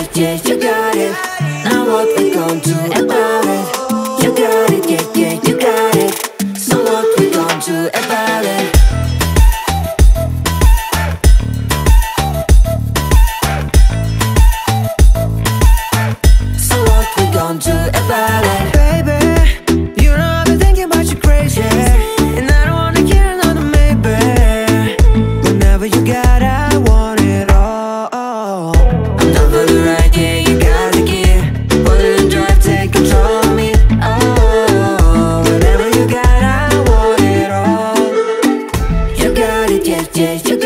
yeah, you got it. Now what we gon' do about it? You got it, yeah, yeah, you got it. So what we gon' do about it? So what we gon' do about it? Baby, you know I've been thinking about you crazy, and I don't wanna hear another maybe. Whenever you got, I want it all. I'm down for the ride, yeah, you got the gear. Put it in drive, take control of me. Oh, whenever you got, I want it all. You got it, yeah, yeah, you